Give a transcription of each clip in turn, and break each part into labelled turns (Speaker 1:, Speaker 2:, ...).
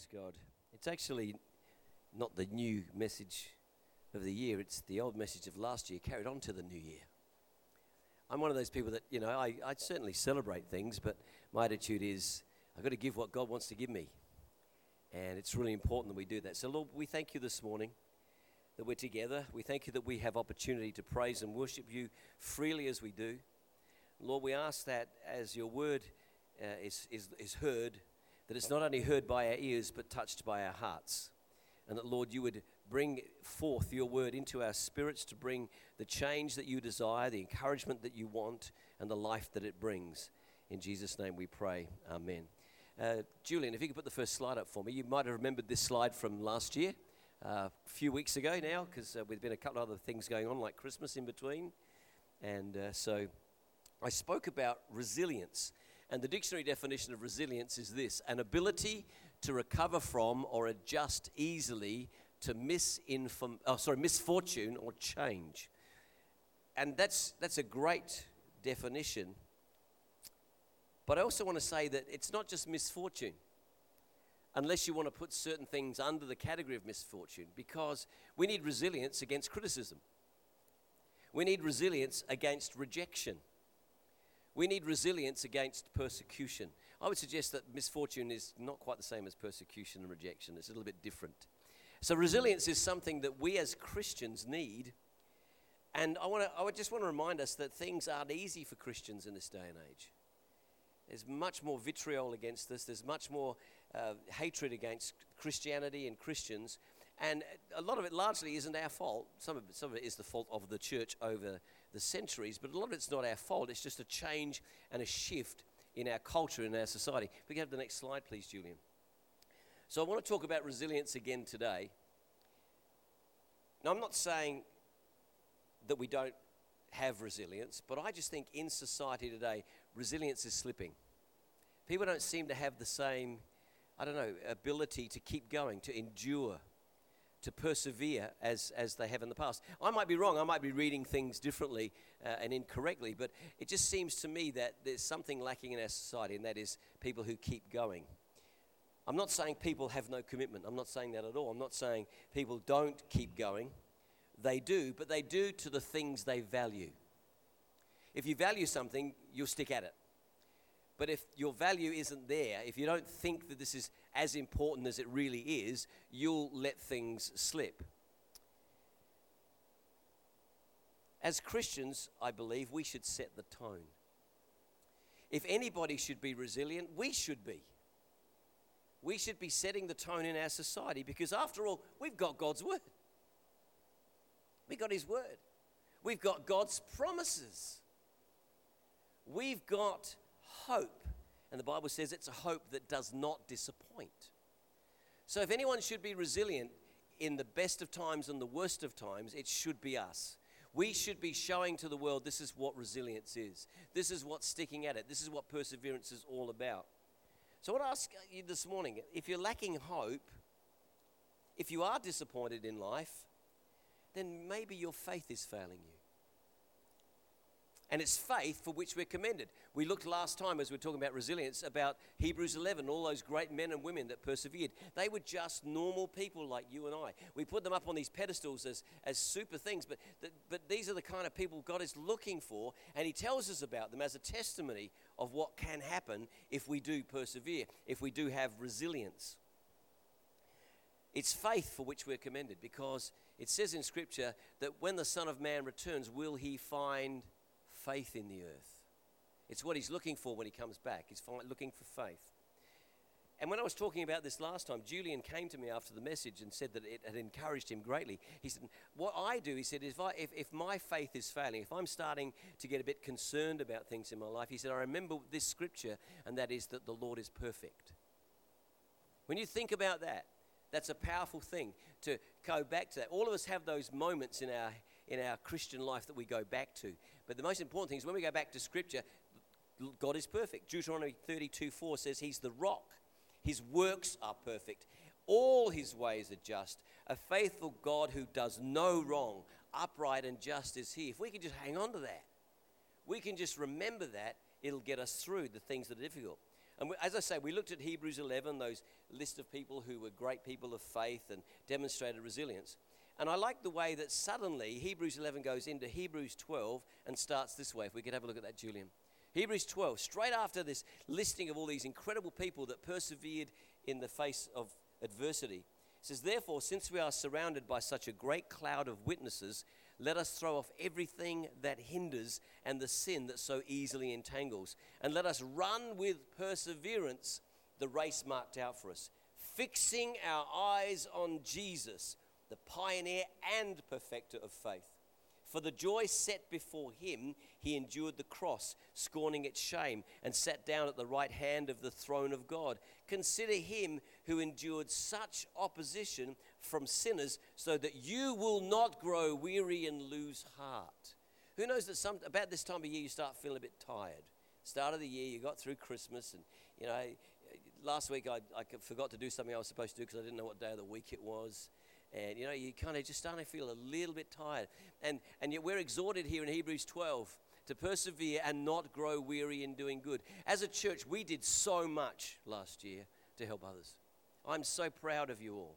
Speaker 1: God. It's actually not the new message of the year, it's the old message of last year carried on to the new year. I'm one of those people that, I certainly celebrate things, but my attitude is I've got to give what God wants to give me. And it's really important that we do that. So, Lord, we thank you this morning that we're together. We thank you that we have opportunity to praise and worship you freely as we do. Lord, we ask that as your word is heard, that it's not only heard by our ears, but touched by our hearts. And that, Lord, you would bring forth your word into our spirits to bring the change that you desire, the encouragement that you want, and the life that it brings. In Jesus' name we pray. Amen. Julian, if you could put the first slide up for me. You might have remembered this slide from last year, a few weeks ago now, because there's been a couple of other things going on, like Christmas in between. And so I spoke about resilience. And the dictionary definition of resilience is this: an ability to recover from or adjust easily to misfortune or change. And that's a great definition. But I also want to say that it's not just misfortune, unless you want to put certain things under the category of misfortune, because we need resilience against criticism. We need resilience against rejection. We need resilience against persecution. I would suggest that misfortune is not quite the same as persecution and rejection. It's a little bit different. So resilience is something that we as Christians need. And I would just want to remind us that things aren't easy for Christians in this day and age. There's much more vitriol against us. There's much more hatred against Christianity and Christians. And a lot of it largely isn't our fault. Some of it is the fault of the church over the centuries, but a lot of it's not our fault. It's just a change and a shift in our culture, in our society. If we can have the next slide, please, Julian. So I want to talk about resilience again today. Now, I'm not saying that we don't have resilience, but I just think in society today, resilience is slipping. People don't seem to have the same, ability to keep going, to endure, to persevere as they have in the past. I might be wrong. I might be reading things differently and incorrectly, but it just seems to me that there's something lacking in our society, and that is people who keep going. I'm not saying people have no commitment. I'm not saying that at all. I'm not saying people don't keep going. They do, but they do to the things they value. If you value something, you'll stick at it. But if your value isn't there, if you don't think that this is as important as it really is, you'll let things slip. As Christians, I believe we should set the tone. If anybody should be resilient, we should be. We should be setting the tone in our society, because after all, we've got God's word. We've got his word. We've got God's promises. We've got hope. And the Bible says it's a hope that does not disappoint. So if anyone should be resilient in the best of times and the worst of times, it should be us. We should be showing to the world this is what resilience is. This is what's sticking at it. This is what perseverance is all about. So I want to ask you this morning, if you're lacking hope, if you are disappointed in life, then maybe your faith is failing you. And it's faith for which we're commended. We looked last time, as we were talking about resilience, about Hebrews 11, all those great men and women that persevered. They were just normal people like you and I. We put them up on these pedestals as super things, but these are the kind of people God is looking for, and he tells us about them as a testimony of what can happen if we do persevere, if we do have resilience. It's faith for which we're commended, because it says in Scripture that when the Son of Man returns, will he find faith in the earth? It's what he's looking for when he comes back. He's looking for faith. And when I was talking about this last time, Julian came to me after the message and said that it had encouraged him greatly. He said, what I do, he said, if my faith is failing, if I'm starting to get a bit concerned about things in my life, he said, I remember this scripture, and that is that the Lord is perfect. When you think about that, that's a powerful thing to go back to that. All of us have those moments in our Christian life that we go back to. But the most important thing is when we go back to Scripture, God is perfect. Deuteronomy 32:4 says he's the rock. His works are perfect. All his ways are just. A faithful God who does no wrong. Upright and just is he. If we can just hang on to that, we can just remember that, it'll get us through the things that are difficult. And as I say, we looked at Hebrews 11, those list of people who were great people of faith and demonstrated resilience. And I like the way that suddenly Hebrews 11 goes into Hebrews 12 and starts this way. If we could have a look at that, Julian. Hebrews 12, straight after this listing of all these incredible people that persevered in the face of adversity, it says, therefore, since we are surrounded by such a great cloud of witnesses, let us throw off everything that hinders and the sin that so easily entangles. And let us run with perseverance the race marked out for us, fixing our eyes on Jesus, the pioneer and perfecter of faith. For the joy set before him, he endured the cross, scorning its shame, and sat down at the right hand of the throne of God. Consider him who endured such opposition from sinners, so that you will not grow weary and lose heart. Who knows that about this time of year you start feeling a bit tired? Start of the year, you got through Christmas, and last week I forgot to do something I was supposed to do because I didn't know what day of the week it was. And, you kind of just starting to feel a little bit tired. And yet we're exhorted here in Hebrews 12 to persevere and not grow weary in doing good. As a church, we did so much last year to help others. I'm so proud of you all.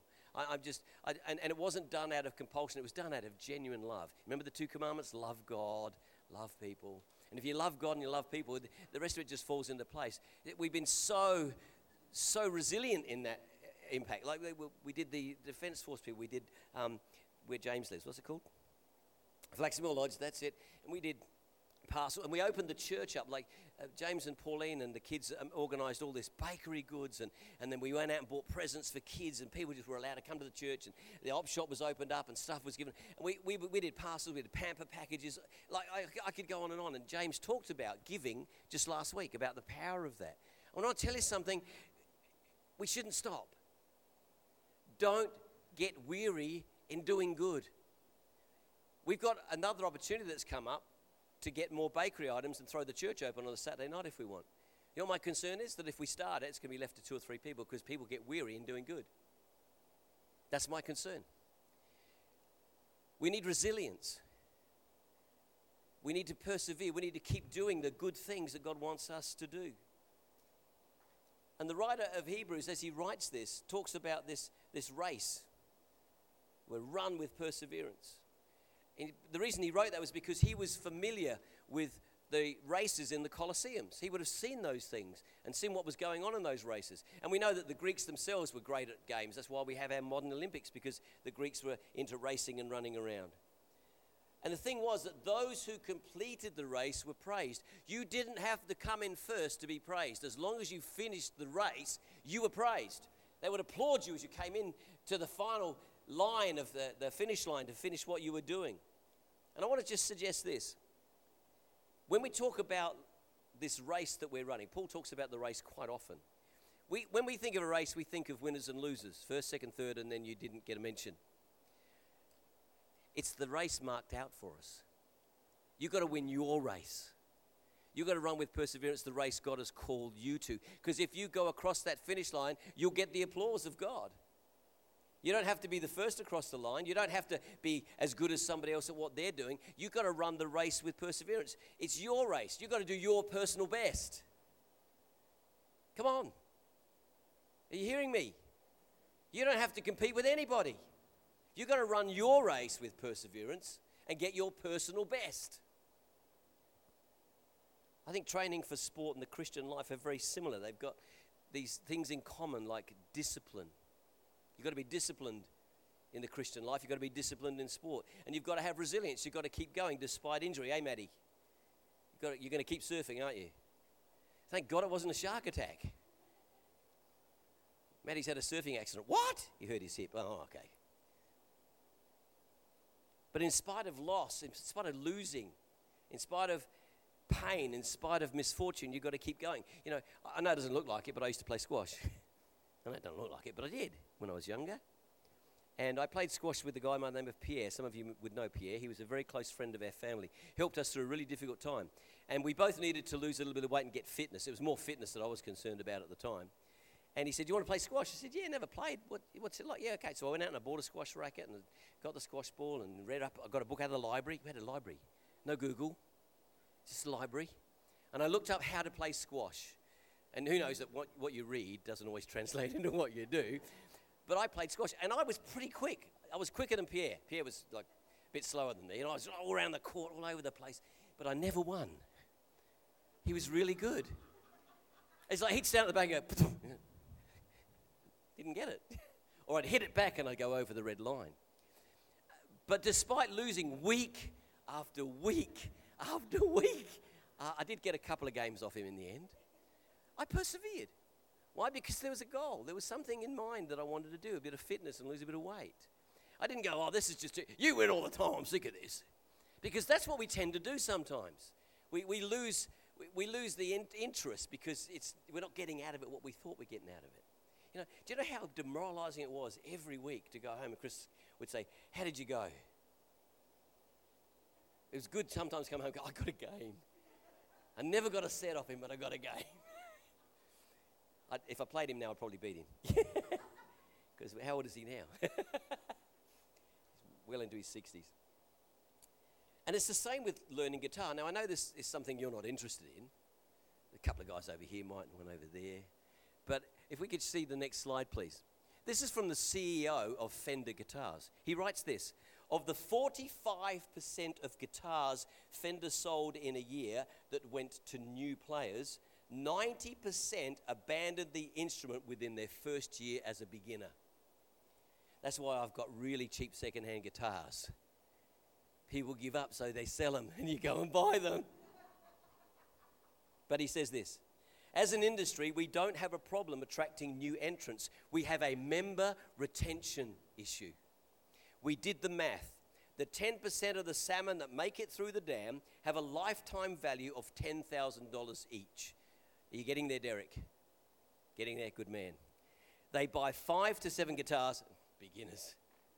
Speaker 1: And it wasn't done out of compulsion. It was done out of genuine love. Remember the 2 commandments? Love God, love people. And if you love God and you love people, the rest of it just falls into place. We've been so resilient in that impact. Like we did the Defence Force people. We did where James lives. What's it called? Flaxmore Lodge. That's it. And we did parcel. And we opened the church up. Like James and Pauline and the kids organised all this bakery goods. And then we went out and bought presents for kids. And people just were allowed to come to the church. And the op shop was opened up and stuff was given. And we did parcels. We did pamper packages. Like I could go on. And James talked about giving just last week, about the power of that. I want to tell you something. We shouldn't stop. Don't get weary in doing good. We've got another opportunity that's come up to get more bakery items and throw the church open on a Saturday night if we want. You know what my concern is? That if we start it, it's going to be left to 2 or 3 people because people get weary in doing good. That's my concern. We need resilience. We need to persevere. We need to keep doing the good things that God wants us to do. And the writer of Hebrews, as he writes this, talks about this race. We're run with perseverance. And the reason he wrote that was because he was familiar with the races in the Colosseums. He would have seen those things and seen what was going on in those races. And we know that the Greeks themselves were great at games. That's why we have our modern Olympics, because the Greeks were into racing and running around. And the thing was that those who completed the race were praised. You didn't have to come in first to be praised. As long as you finished the race, you were praised. They would applaud you as you came in to the final line of the finish line to finish what you were doing. And I want to just suggest this. When we talk about this race that we're running, Paul talks about the race quite often. When we think of a race, we think of winners and losers. First, second, third, and then you didn't get a mention. It's the race marked out for us. You've got to win your race. You've got to run with perseverance the race God has called you to. Because if you go across that finish line, you'll get the applause of God. You don't have to be the first across the line. You don't have to be as good as somebody else at what they're doing. You've got to run the race with perseverance. It's your race. You've got to do your personal best. Come on. Are you hearing me? You don't have to compete with anybody. You've got to run your race with perseverance and get your personal best. I think training for sport and the Christian life are very similar. They've got these things in common, like discipline. You've got to be disciplined in the Christian life. You've got to be disciplined in sport. And you've got to have resilience. You've got to keep going despite injury. Hey, Maddie? You're going to keep surfing, aren't you? Thank God it wasn't a shark attack. Maddie's had a surfing accident. What? He hurt his hip. Oh, okay. But in spite of loss, in spite of losing, in spite of pain, in spite of misfortune, you've got to keep going. You know, I know it doesn't look like it, but I used to play squash. I know it doesn't look like it, but I did when I was younger. And I played squash with a guy by the name of Pierre. Some of you would know Pierre. He was a very close friend of our family. Helped us through a really difficult time. And we both needed to lose a little bit of weight and get fitness. It was more fitness that I was concerned about at the time. And he said, "Do you want to play squash?" I said, "Yeah, never played. What's it like?" "Yeah, okay." So I went out and I bought a squash racket and got the squash ball and read up. I got a book out of the library. We had a library. No Google. Just a library. And I looked up how to play squash. And who knows that what you read doesn't always translate into what you do. But I played squash, and I was pretty quick. I was quicker than Pierre. Pierre was like a bit slower than me, and I was all around the court, all over the place. But I never won. He was really good. It's like he'd stand at the back and go, didn't get it. Or I'd hit it back and I'd go over the red line. But despite losing week after week after week, I did get a couple of games off him in the end. I persevered. Why? Because there was a goal. There was something in mind that I wanted to do, a bit of fitness and lose a bit of weight. I didn't go, this is just, you win all the time, I'm sick of this. Because that's what we tend to do sometimes. We lose the interest because we're not getting out of it what we thought we're getting out of it. You know, do you know how demoralizing it was every week to go home and Chris would say, how did you go? It was good sometimes to come home and go, I got a game. I never got a set off him, but I got a game. If I played him now, I'd probably beat him. Because how old is he now? He's well into his 60s. And it's the same with learning guitar. Now, I know this is something you're not interested in. A couple of guys over here might, and one over there. But if we could see the next slide, please. This is from the CEO of Fender Guitars. He writes this: of the 45% of guitars Fender sold in a year that went to new players, 90% abandoned the instrument within their first year as a beginner. That's why I've got really cheap second-hand guitars. People give up, so they sell them, and you go and buy them. But he says this: as an industry, we don't have a problem attracting new entrants. We have a member retention issue. We did the math. The 10% of the salmon that make it through the dam have a lifetime value of $10,000 each. Are you getting there, Derek? Getting there, good man. They buy 5 to 7 guitars, beginners.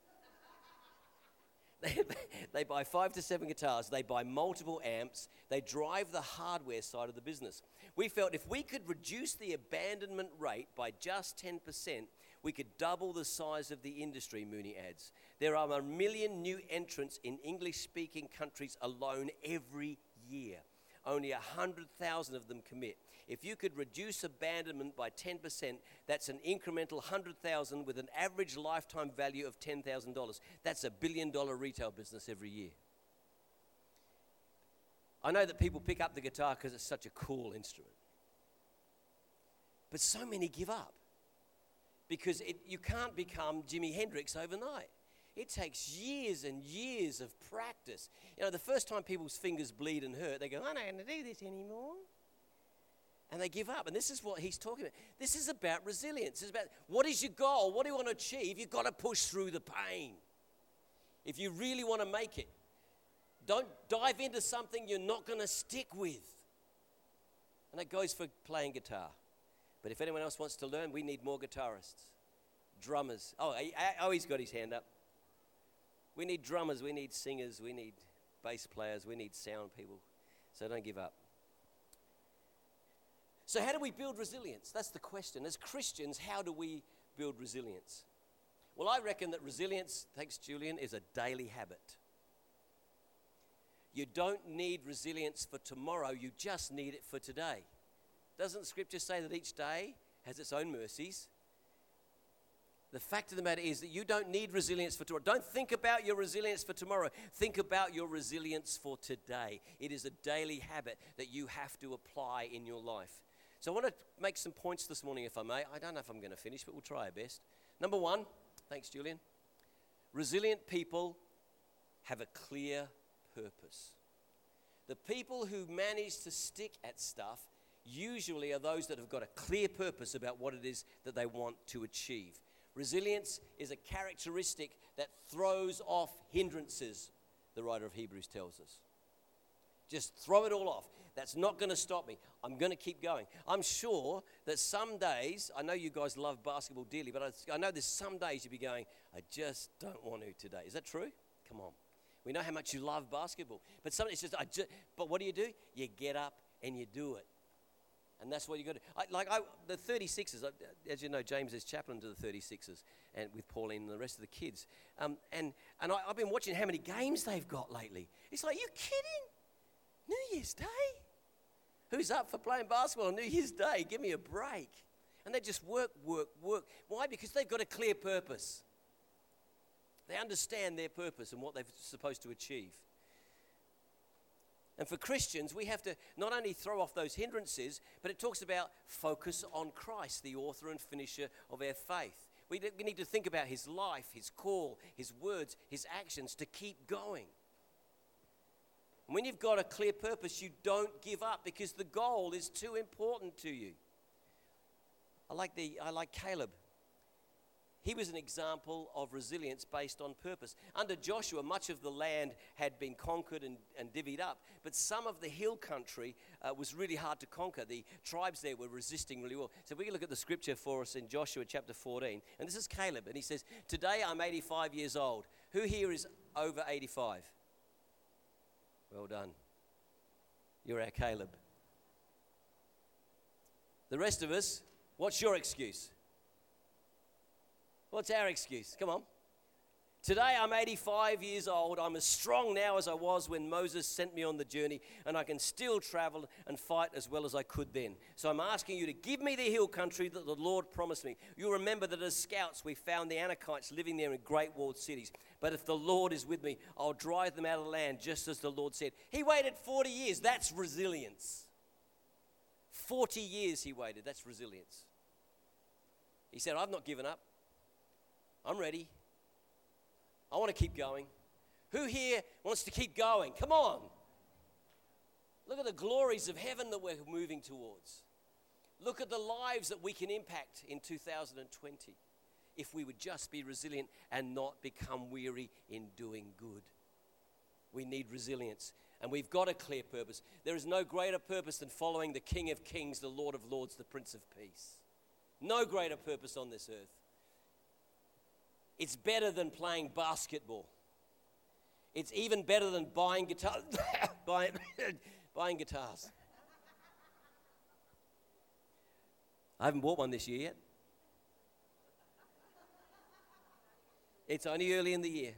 Speaker 1: They buy 5 to 7 guitars. They buy multiple amps. They drive the hardware side of the business. We felt if we could reduce the abandonment rate by just 10%, we could double the size of the industry, Mooney adds. There are 1 million new entrants in English-speaking countries alone every year. Only 100,000 of them commit. If you could reduce abandonment by 10%, that's an incremental 100,000 with an average lifetime value of $10,000. That's $1 billion retail business every year. I know that people pick up the guitar because it's such a cool instrument. But so many give up because you can't become Jimi Hendrix overnight. It takes years and years of practice. You know, the first time people's fingers bleed and hurt, they go, I'm not going to do this anymore. And they give up. And this is what he's talking about. This is about resilience. It's about what is your goal? What do you want to achieve? You've got to push through the pain. If you really want to make it, don't dive into something you're not going to stick with. And that goes for playing guitar. But if anyone else wants to learn, we need more guitarists, drummers. He's got his hand up. We need drummers, we need singers, we need bass players, we need sound people. So don't give up. So how do we build resilience? That's the question. As Christians, how do we build resilience? Well, I reckon that resilience, thanks Julian, is a daily habit. You don't need resilience for tomorrow, you just need it for today. Doesn't Scripture say that each day has its own mercies? The fact of the matter is that you don't need resilience for tomorrow. Don't think about your resilience for tomorrow. Think about your resilience for today. It is a daily habit that you have to apply in your life. So I want to make some points this morning, if I may. I don't know if I'm going to finish, but we'll try our best. Number one, thanks, Julian. Resilient people have a clear purpose. The people who manage to stick at stuff usually are those that have got a clear purpose about what it is that they want to achieve. Resilience is a characteristic that throws off hindrances, the writer of Hebrews tells us. Just throw it all off. That's not going to stop me. I'm going to keep going. I'm sure that some days, I know you guys love basketball dearly, but I know there's some days you'll be going, I just don't want to today. Is that true? Come on. We know how much you love basketball. But some days it's just, but what do? You get up and you do it. And that's what you got to do. The 36ers, as you know, James is chaplain to the 36ers and with Pauline and the rest of the kids. I've been watching how many games they've got lately. It's like, you kidding? New Year's Day? Who's up for playing basketball on New Year's Day? Give me a break. And they just work. Why? Because they've got a clear purpose. They understand their purpose and what they're supposed to achieve. And for Christians, we have to not only throw off those hindrances, but it talks about focus on Christ, the author and finisher of our faith. We need to think about his life, his call, his words, his actions to keep going. And when you've got a clear purpose, you don't give up because the goal is too important to you. I like Caleb. He was an example of resilience based on purpose. Under Joshua, much of the land had been conquered and divvied up, but some of the hill country was really hard to conquer. The tribes there were resisting really well. So we can look at the scripture for us in Joshua chapter 14. And this is Caleb, and he says, "Today I'm 85 years old." Who here is over 85? Well done. You're our Caleb. The rest of us, what's your excuse? What's our excuse? Come on. Today I'm 85 years old. I'm as strong now as I was when Moses sent me on the journey, and I can still travel and fight as well as I could then. So I'm asking you to give me the hill country that the Lord promised me. You'll remember that as scouts we found the Anakites living there in great walled cities. But if the Lord is with me, I'll drive them out of the land just as the Lord said. He waited 40 years. That's resilience. 40 years he waited. That's resilience. He said, I've not given up. I'm ready. I want to keep going. Who here wants to keep going? Come on. Look at the glories of heaven that we're moving towards. Look at the lives that we can impact in 2020 if we would just be resilient and not become weary in doing good. We need resilience, and we've got a clear purpose. There is no greater purpose than following the King of Kings, the Lord of Lords, the Prince of Peace. No greater purpose on this earth. It's better than playing basketball. It's even better than buying guitars. buying guitars. I haven't bought one this year yet. It's only early in the year.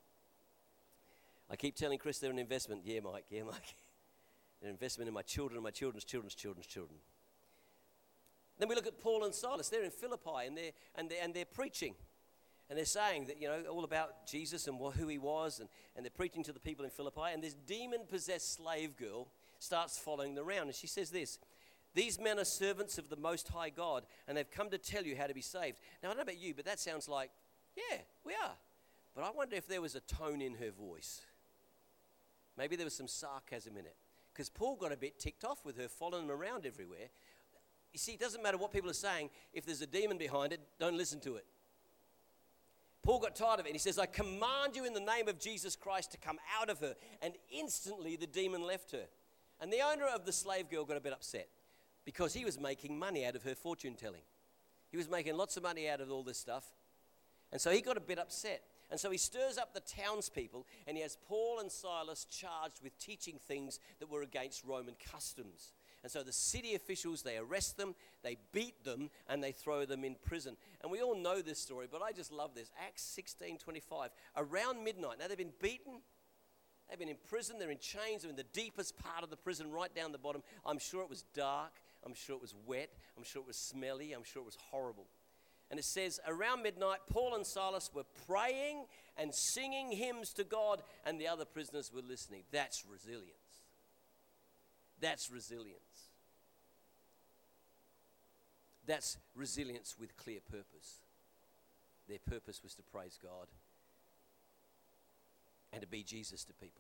Speaker 1: I keep telling Chris they're an investment. Yeah, Mike. They're an investment in my children and my children's children's children. Then we look at Paul and Silas. They're in Philippi and they're preaching. And they're saying that, all about Jesus and who he was. And they're preaching to the people in Philippi. And this demon-possessed slave girl starts following them around. And she says this, "These men are servants of the Most High God, and they've come to tell you how to be saved." Now, I don't know about you, but that sounds like, yeah, we are. But I wonder if there was a tone in her voice. Maybe there was some sarcasm in it. Because Paul got a bit ticked off with her following them around everywhere. You see, it doesn't matter what people are saying. If there's a demon behind it, don't listen to it. Paul got tired of it, and he says, "I command you in the name of Jesus Christ to come out of her." And instantly the demon left her. And the owner of the slave girl got a bit upset because he was making money out of her fortune telling. He was making lots of money out of all this stuff. And so he got a bit upset. And so he stirs up the townspeople, and he has Paul and Silas charged with teaching things that were against Roman customs. And so the city officials, they arrest them, they beat them, and they throw them in prison. And we all know this story, but I just love this. Acts 16:25. Around midnight, now they've been beaten, they've been in prison, they're in chains, they're in the deepest part of the prison, right down the bottom. I'm sure it was dark, I'm sure it was wet, I'm sure it was smelly, I'm sure it was horrible. And it says, around midnight, Paul and Silas were praying and singing hymns to God, and the other prisoners were listening. That's resilience. That's resilience. That's resilience with clear purpose. Their purpose was to praise God and to be Jesus to people.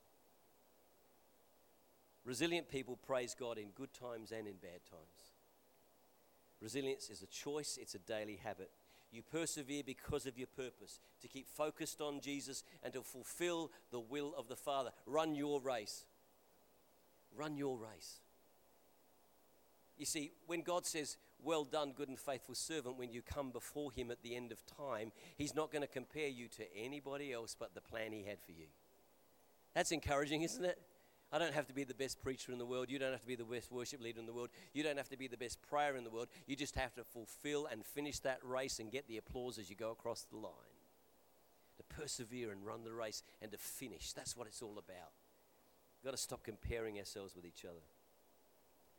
Speaker 1: Resilient people praise God in good times and in bad times. Resilience is a choice, it's a daily habit. You persevere because of your purpose, to keep focused on Jesus and to fulfill the will of the Father. Run your race. Run your race. You see, when God says, "Well done, good and faithful servant," when you come before him at the end of time, he's not going to compare you to anybody else but the plan he had for you. That's encouraging, isn't it? I don't have to be the best preacher in the world. You don't have to be the best worship leader in the world. You don't have to be the best prayer in the world. You just have to fulfill and finish that race and get the applause as you go across the line. To persevere and run the race and to finish. That's what it's all about. We've got to stop comparing ourselves with each other.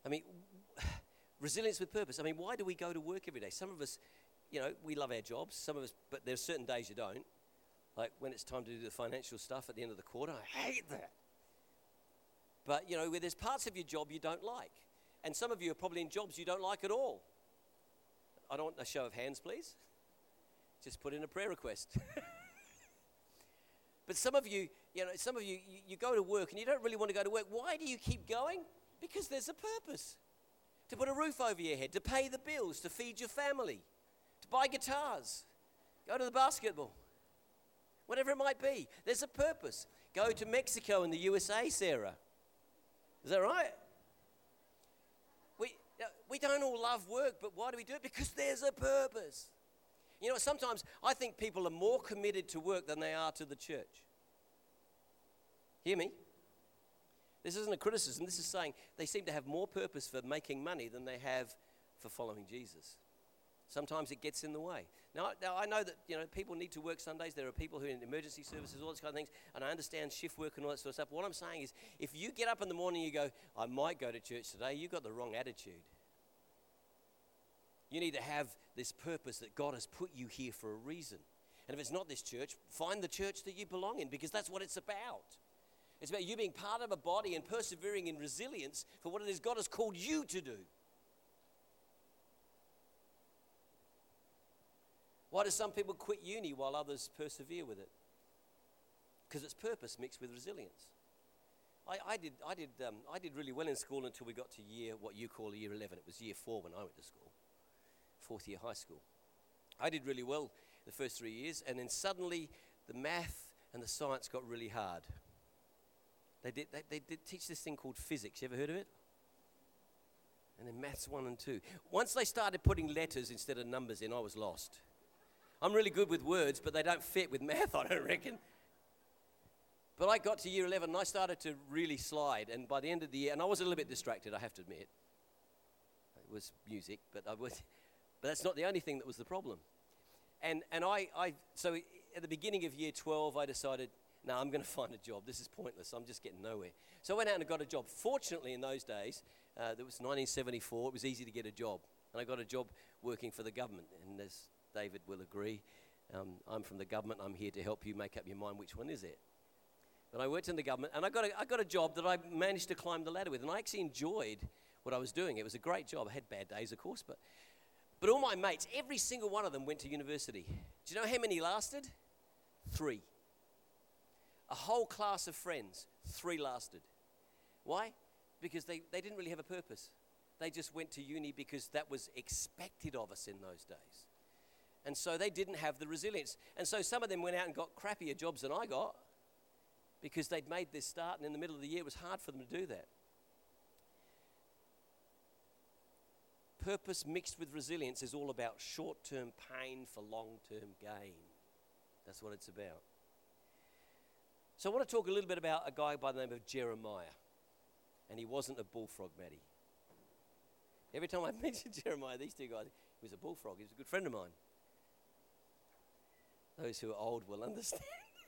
Speaker 1: I mean, resilience with purpose. I mean, why do we go to work every day? Some of us, we love our jobs. Some of us, but there's certain days you don't. Like when it's time to do the financial stuff at the end of the quarter, I hate that. But, where there's parts of your job you don't like. And some of you are probably in jobs you don't like at all. I don't want a show of hands, please. Just put in a prayer request. But some of you, you go to work and you don't really want to go to work. Why do you keep going? Because there's a purpose. To put a roof over your head, to pay the bills, to feed your family, to buy guitars, go to the basketball, whatever it might be. There's a purpose. Go to Mexico and the USA, Sarah. Is that right? We don't all love work, but why do we do it? Because there's a purpose. Sometimes I think people are more committed to work than they are to the church. Hear me? This isn't a criticism. This is saying they seem to have more purpose for making money than they have for following Jesus. Sometimes it gets in the way. Now I know that people need to work Sundays. There are people who are in emergency services, all those kind of things, and I understand shift work and all that sort of stuff. What I'm saying is, if you get up in the morning and you go, I might go to church today, you've got the wrong attitude. You need to have this purpose that God has put you here for a reason. And if it's not this church, find the church that you belong in, because that's what it's about. It's about you being part of a body and persevering in resilience for what it is God has called you to do. Why do some people quit uni while others persevere with it? Because it's purpose mixed with resilience. I did really well in school until we got to what you call year 11. It was year 4 when I went to school, 4th year high school. I did really well the first 3 years, and then suddenly the math and the science got really hard. They did teach this thing called physics. You ever heard of it? And then maths 1 and 2. Once they started putting letters instead of numbers in, I was lost. I'm really good with words, but they don't fit with math, I don't reckon. But I got to year 11 and I started to really slide. And by the end of the year, and I was a little bit distracted, I have to admit. It was music, but that's not the only thing that was the problem. So at the beginning of year 12, I decided, no, I'm going to find a job. This is pointless. I'm just getting nowhere. So I went out and got a job. Fortunately, in those days, that was 1974, it was easy to get a job. And I got a job working for the government. And as David will agree, I'm from the government. I'm here to help you make up your mind which one is it. But I worked in the government, and I got a job that I managed to climb the ladder with. And I actually enjoyed what I was doing. It was a great job. I had bad days, of course, but all my mates, every single one of them went to university. Do you know how many lasted? 3. A whole class of friends, 3 lasted. Why? Because they didn't really have a purpose. They just went to uni because that was expected of us in those days. And so they didn't have the resilience. And so some of them went out and got crappier jobs than I got because they'd made this start, and in the middle of the year it was hard for them to do that. Purpose mixed with resilience is all about short-term pain for long-term gain. That's what it's about. So I want to talk a little bit about a guy by the name of Jeremiah. And he wasn't a bullfrog, Matty. Every time I mention Jeremiah, these two guys, he was a bullfrog. He was a good friend of mine. Those who are old will understand.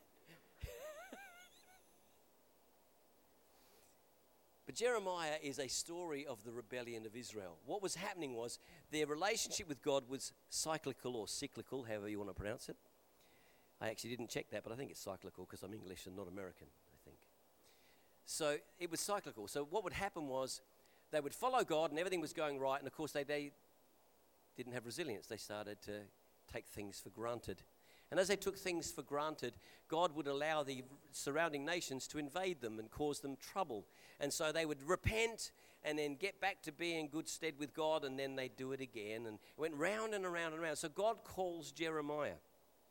Speaker 1: But Jeremiah is a story of the rebellion of Israel. What was happening was their relationship with God was cyclical or cyclical, however you want to pronounce it. I actually didn't check that, but I think it's cyclical because I'm English and not American, I think. So it was cyclical. So what would happen was they would follow God and everything was going right, and of course they didn't have resilience. They started to take things for granted. And as they took things for granted, God would allow the surrounding nations to invade them and cause them trouble. And so they would repent and then get back to being in good stead with God, and then they'd do it again. And it went round and around and around. So God calls Jeremiah.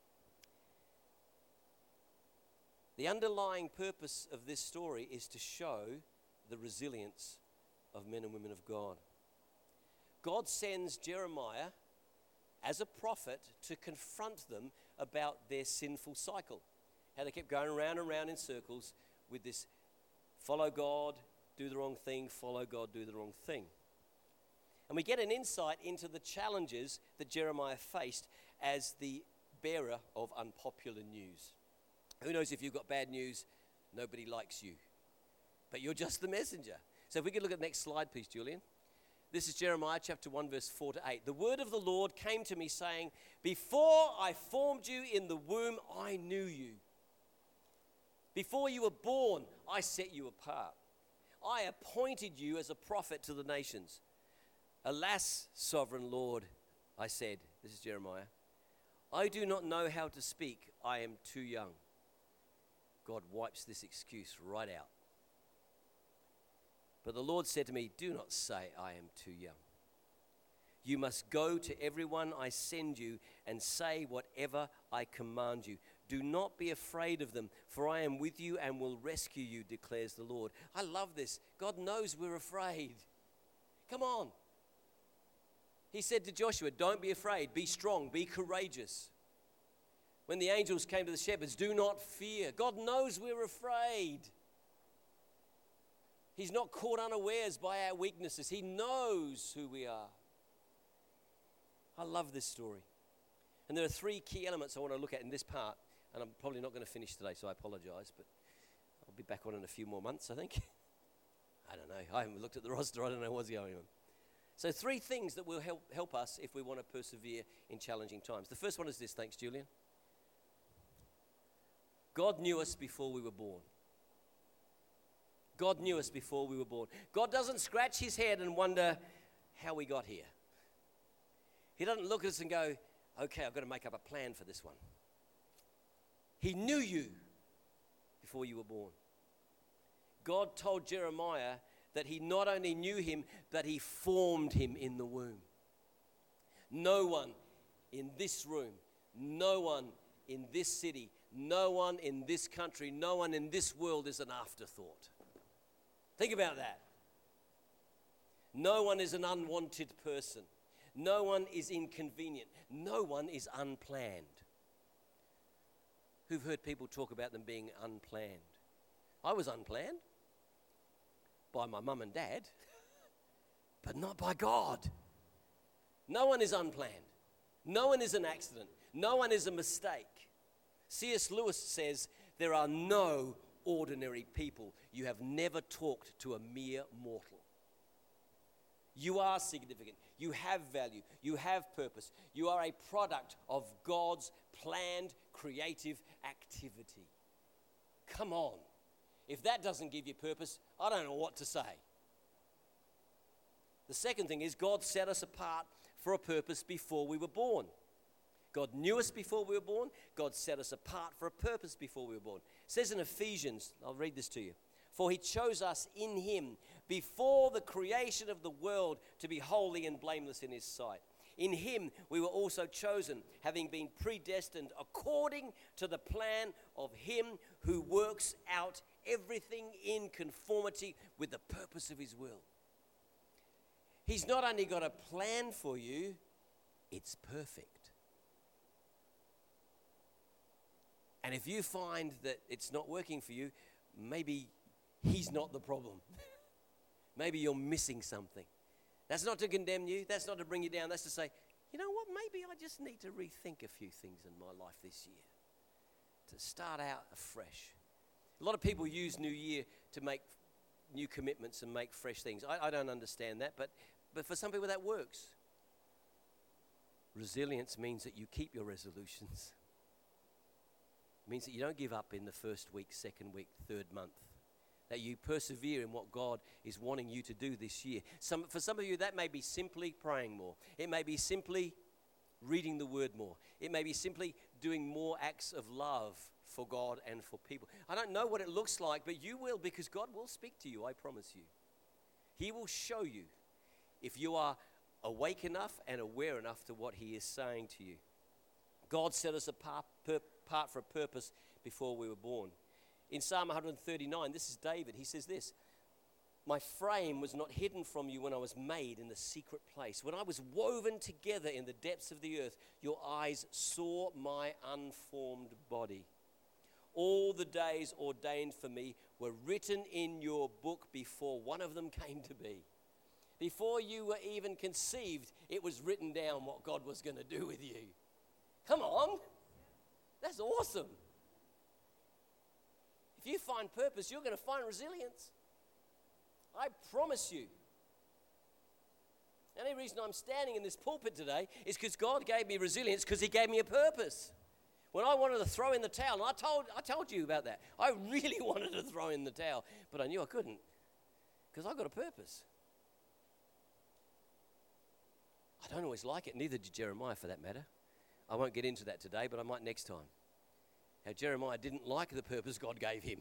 Speaker 1: The underlying purpose of this story is to show the resilience of men and women of God. God sends Jeremiah as a prophet to confront them about their sinful cycle. How they kept going around and around in circles with this follow God, do the wrong thing, follow God, do the wrong thing. And we get an insight into the challenges that Jeremiah faced as the bearer of unpopular news. Who knows, if you've got bad news, nobody likes you. But you're just the messenger. So if we could look at the next slide, please, Julian. This is Jeremiah chapter 1, verse 4 to 8. The word of the Lord came to me saying, before I formed you in the womb, I knew you. Before you were born, I set you apart. I appointed you as a prophet to the nations. Alas, sovereign Lord, I said, this is Jeremiah, I do not know how to speak. I am too young. God wipes this excuse right out. But the Lord said to me, do not say I am too young. You must go to everyone I send you and say whatever I command you. Do not be afraid of them, for I am with you and will rescue you, declares the Lord. I love this. God knows we're afraid. Come on. He said to Joshua, don't be afraid, be strong, be courageous. When the angels came to the shepherds, do not fear. God knows we're afraid. He's not caught unawares by our weaknesses. He knows who we are. I love this story. And there are three key elements I want to look at in this part. And I'm probably not going to finish today, so I apologize. But I'll be back on in a few more months, I think. I don't know. I haven't looked at the roster. I don't know what's going on. So 3 things that will help us if we want to persevere in challenging times. The first one is this. Thanks, Julian. God knew us before we were born. God knew us before we were born. God doesn't scratch his head and wonder how we got here. He doesn't look at us and go, okay, I've got to make up a plan for this one. He knew you before you were born. God told Jeremiah that he not only knew him, but he formed him in the womb. No one in this room, no one in this city, no one in this country, no one in this world is an afterthought. Think about that. No one is an unwanted person. No one is inconvenient. No one is unplanned. Who've heard people talk about them being unplanned? I was unplanned by my mum and dad, but not by God. No one is unplanned. No one is an accident. No one is a mistake. C.S. Lewis says, there are no ordinary people. You have never talked to a mere mortal. You are significant. You have value. You have purpose. You are a product of God's planned creative activity. Come on. If that doesn't give you purpose, I don't know what to say. The second thing is God set us apart for a purpose before we were born. God knew us before we were born. God set us apart for a purpose before we were born. It says in Ephesians, I'll read this to you. For he chose us in him before the creation of the world to be holy and blameless in his sight. In him we were also chosen, having been predestined according to the plan of him who works out everything in conformity with the purpose of his will. He's not only got a plan for you, it's perfect. And if you find that it's not working for you, maybe he's not the problem. Maybe you're missing something. That's not to condemn you. That's not to bring you down. That's to say, you know what, maybe I just need to rethink a few things in my life this year. To start out afresh. A lot of people use New Year to make new commitments and make fresh things. I don't understand that, but for some people that works. Resilience means that you keep your resolutions. It means that you don't give up in the first week, second week, third month. That you persevere in what God is wanting you to do this year. For some of you, that may be simply praying more. It may be simply reading the word more. It may be simply doing more acts of love for God and for people. I don't know what it looks like, but you will, because God will speak to you, I promise you. He will show you if you are awake enough and aware enough to what he is saying to you. God set us apart for a purpose before we were born. In Psalm 139, this is David. He says this, my frame was not hidden from you when I was made in the secret place. When I was woven together in the depths of the earth, your eyes saw my unformed body. All the days ordained for me were written in your book before one of them came to be. Before you were even conceived, it was written down what God was going to do with you. Come on. That's awesome. If you find purpose, you're going to find resilience. I promise you. The only reason I'm standing in this pulpit today is because God gave me resilience, because he gave me a purpose. When I wanted to throw in the towel, and I told you about that. I really wanted to throw in the towel, but I knew I couldn't, because I've got a purpose. I don't always like it, neither did Jeremiah for that matter. I won't get into that today, but I might next time. How Jeremiah didn't like the purpose God gave him.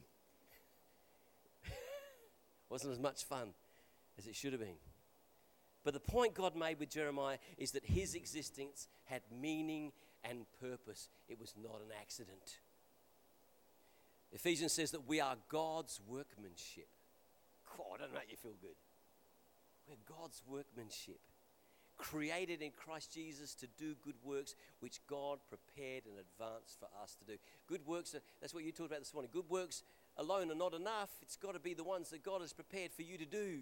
Speaker 1: Wasn't as much fun as it should have been. But the point God made with Jeremiah is that his existence had meaning and purpose. It was not an accident. Ephesians says that we are God's workmanship. God, I don't know, you feel good. We're God's workmanship, created in Christ Jesus to do good works which God prepared in advance for us to do. Good works, that's what you talked about this morning. Good works alone are not enough. It's got to be the ones that God has prepared for you to do.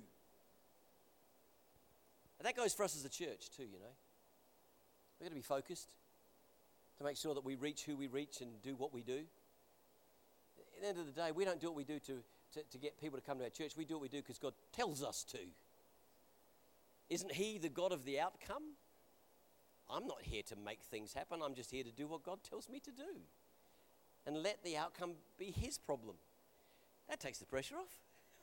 Speaker 1: And that goes for us as a church too, you know. We've got to be focused to make sure that we reach who we reach and do what we do. At the end of the day, we don't do what we do to get people to come to our church. We do what we do because God tells us to. Isn't he the God of the outcome? I'm not here to make things happen. I'm just here to do what God tells me to do. And let the outcome be his problem. That takes the pressure off.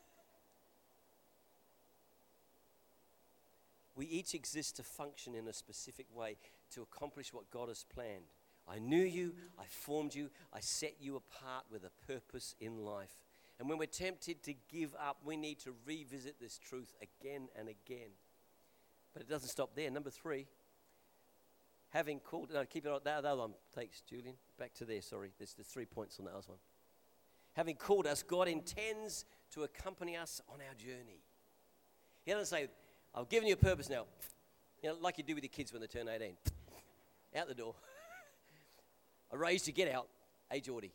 Speaker 1: We each exist to function in a specific way to accomplish what God has planned. I knew you, I formed you, I set you apart with a purpose in life. And when we're tempted to give up, we need to revisit this truth again and again. But it doesn't stop there. Number 3, having called, no, keep it on, that other one, thanks Julian, back to there, sorry, there's 3 points on that last one. Having called us, God intends to accompany us on our journey. He doesn't say, I've given you a purpose now, you know, like you do with your kids when they turn 18. Out the door. I raised you, get out, hey Geordie.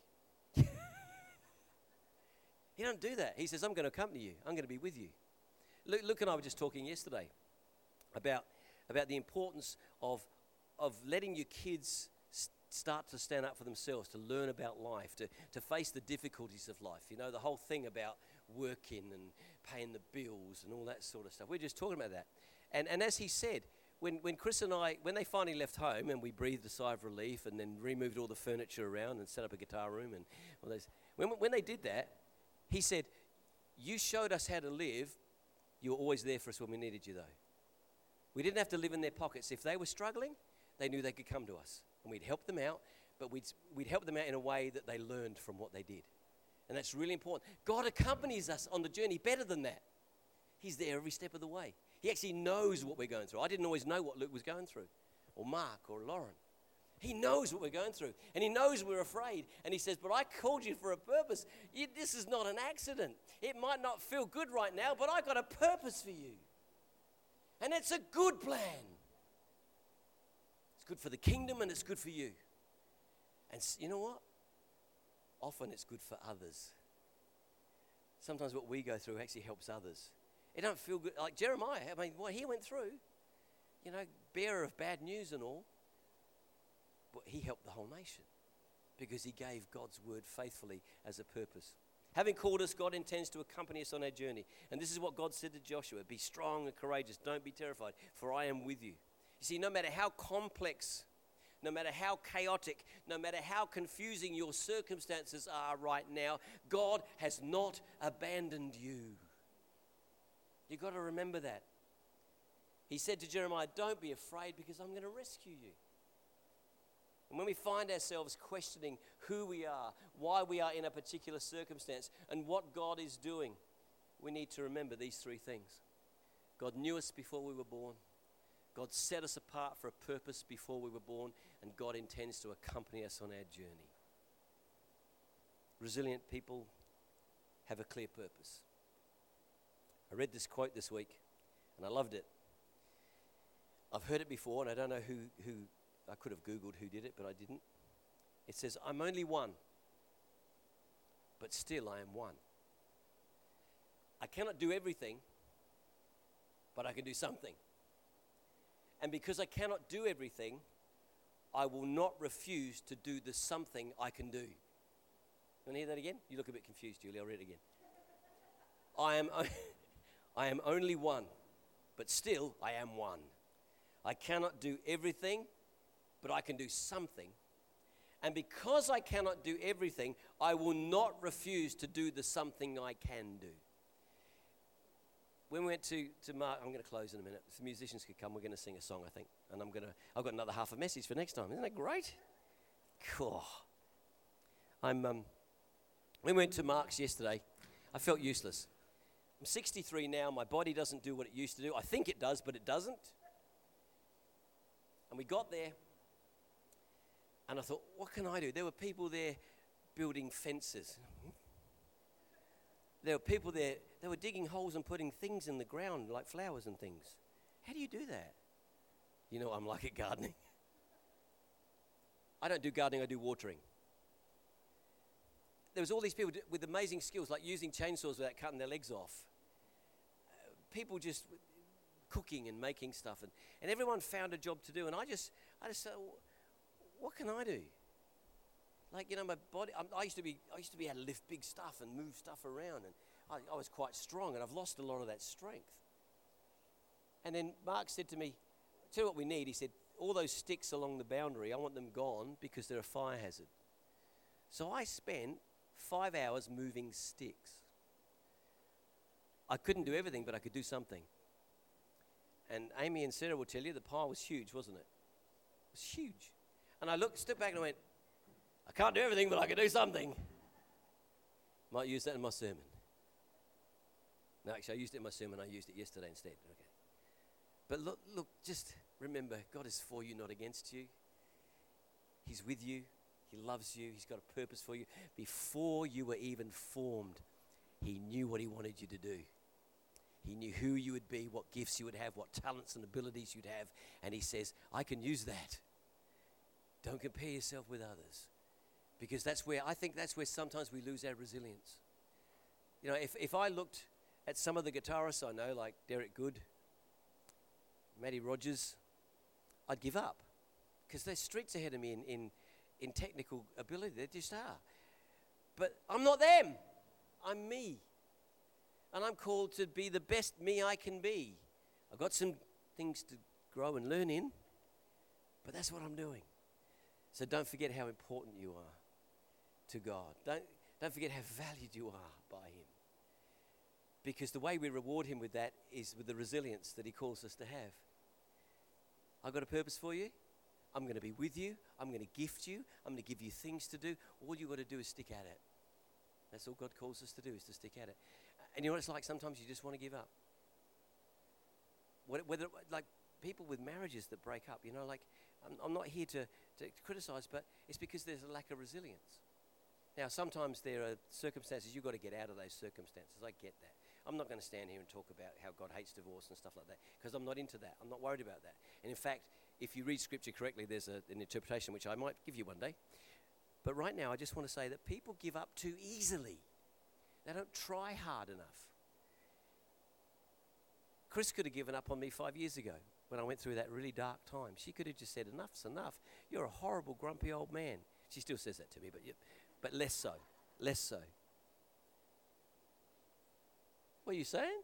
Speaker 1: He don't do that. He says, I'm going to accompany you. I'm going to be with you. Luke and I were just talking yesterday about the importance of letting your kids start to stand up for themselves, to learn about life, to face the difficulties of life. You know, the whole thing about working and paying the bills and all that sort of stuff. We're just talking about that. And as he said, when Chris and I, when they finally left home and we breathed a sigh of relief and then removed all the furniture around and set up a guitar room and all those, when they did that, he said, you showed us how to live. You were always there for us when we needed you, though. We didn't have to live in their pockets. If they were struggling, they knew they could come to us. And we'd help them out, but we'd help them out in a way that they learned from what they did. And that's really important. God accompanies us on the journey better than that. He's there every step of the way. He actually knows what we're going through. I didn't always know what Luke was going through, or Mark, or Lauren. He knows what we're going through, and he knows we're afraid. And he says, but I called you for a purpose. This is not an accident. It might not feel good right now, but I got a purpose for you. And it's a good plan. It's good for the kingdom and it's good for you. And you know what? Often it's good for others. Sometimes what we go through actually helps others. It don't feel good. Like Jeremiah, I mean, what he went through, you know, bearer of bad news and all, but he helped the whole nation because he gave God's word faithfully as a purpose. Having called us, God intends to accompany us on our journey. And this is what God said to Joshua, be strong and courageous, don't be terrified, for I am with you. You see, no matter how complex, no matter how chaotic, no matter how confusing your circumstances are right now, God has not abandoned you. You've got to remember that. He said to Jeremiah, don't be afraid because I'm going to rescue you. And when we find ourselves questioning who we are, why we are in a particular circumstance, and what God is doing, we need to remember these 3 things. God knew us before we were born. God set us apart for a purpose before we were born, and God intends to accompany us on our journey. Resilient people have a clear purpose. I read this quote this week, and I loved it. I've heard it before, and I don't know who I could have Googled who did it, but I didn't. It says, I'm only one, but still I am one. I cannot do everything, but I can do something. And because I cannot do everything, I will not refuse to do the something I can do. You want to hear that again? You look a bit confused, Julie. I'll read it again. I am only one, but still I am one. I cannot do everything, but I can do something. And because I cannot do everything, I will not refuse to do the something I can do. When we went to Mark, I'm going to close in a minute. If the musicians could come, we're going to sing a song, I think. And I've got another half a message for next time. Isn't that great? Cool. We went to Mark's yesterday. I felt useless. I'm 63 now. My body doesn't do what it used to do. I think it does, but it doesn't. And we got there. And I thought, what can I do? There were people there building fences. There were people there, they were digging holes and putting things in the ground, like flowers and things. How do you do that? You know, I'm like at gardening. I don't do gardening, I do watering. There was all these people with amazing skills, like using chainsaws without cutting their legs off. People just cooking and making stuff. And everyone found a job to do. And I just said, what can I do? Like, you know, my body, I used to be able to lift big stuff and move stuff around. And I was quite strong, and I've lost a lot of that strength. And then Mark said to me, tell you what we need. He said, all those sticks along the boundary, I want them gone because they're a fire hazard. So I spent 5 hours moving sticks. I couldn't do everything, but I could do something. And Amy and Sarah will tell you the pile was huge, wasn't it? It was huge. And I stepped back and I went, I can't do everything, but I can do something. Might use that in my sermon. No, actually, I used it in my sermon. I used it yesterday instead. Okay. But look, just remember, God is for you, not against you. He's with you. He loves you. He's got a purpose for you. Before you were even formed, He knew what He wanted you to do. He knew who you would be, what gifts you would have, what talents and abilities you'd have. And He says, I can use that. Don't compare yourself with others. Because I think that's where sometimes we lose our resilience. You know, if I looked at some of the guitarists I know, like Derek Good, Matty Rogers, I'd give up. Because they're streets ahead of me in technical ability. They just are. But I'm not them. I'm me. And I'm called to be the best me I can be. I've got some things to grow and learn in, but that's what I'm doing. So don't forget how important you are to God. Don't forget how valued you are by Him. Because the way we reward Him with that is with the resilience that He calls us to have. I've got a purpose for you. I'm going to be with you. I'm going to gift you. I'm going to give you things to do. All you've got to do is stick at it. That's all God calls us to do, is to stick at it. And you know what it's like? Sometimes you just want to give up. Whether like people with marriages that break up, you know, like I'm not here to criticize, but it's because there's a lack of resilience. Now, sometimes there are circumstances you've got to get out of those circumstances. I get that. I'm not going to stand here and talk about how God hates divorce and stuff like that, because I'm not into that. I'm not worried about that. And in fact, if you read Scripture correctly, there's an interpretation which I might give you one day. But right now, I just want to say that people give up too easily. They don't try hard enough. Chris could have given up on me 5 years ago when I went through that really dark time. She could have just said, enough's enough. You're a horrible, grumpy old man. She still says that to me, but less so. Less so. What are you saying?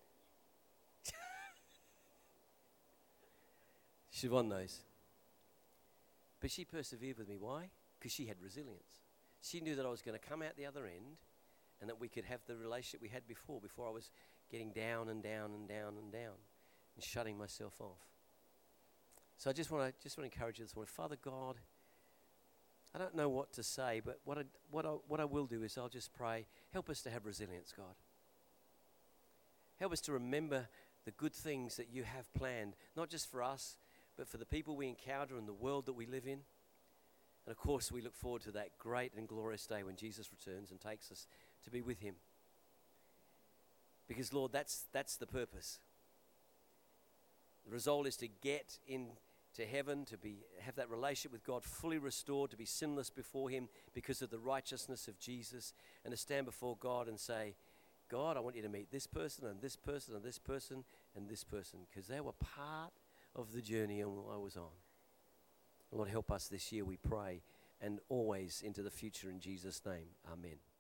Speaker 1: Siobhan knows. But she persevered with me. Why? Because she had resilience. She knew that I was going to come out the other end and that we could have the relationship we had before I was getting down and down and down and down and shutting myself off. So I just want to encourage you this morning. Father God, I don't know what to say, but what I will do is I'll just pray, help us to have resilience, God. Help us to remember the good things that you have planned, not just for us, but for the people we encounter and the world that we live in. And of course, we look forward to that great and glorious day when Jesus returns and takes us to be with Him. Because, Lord, that's the purpose. The result is to get into heaven, to have that relationship with God fully restored, to be sinless before Him because of the righteousness of Jesus, and to stand before God and say, God, I want you to meet this person and this person and this person and this person, because they were part of the journey I was on. Lord, help us this year, we pray, and always into the future in Jesus' name. Amen.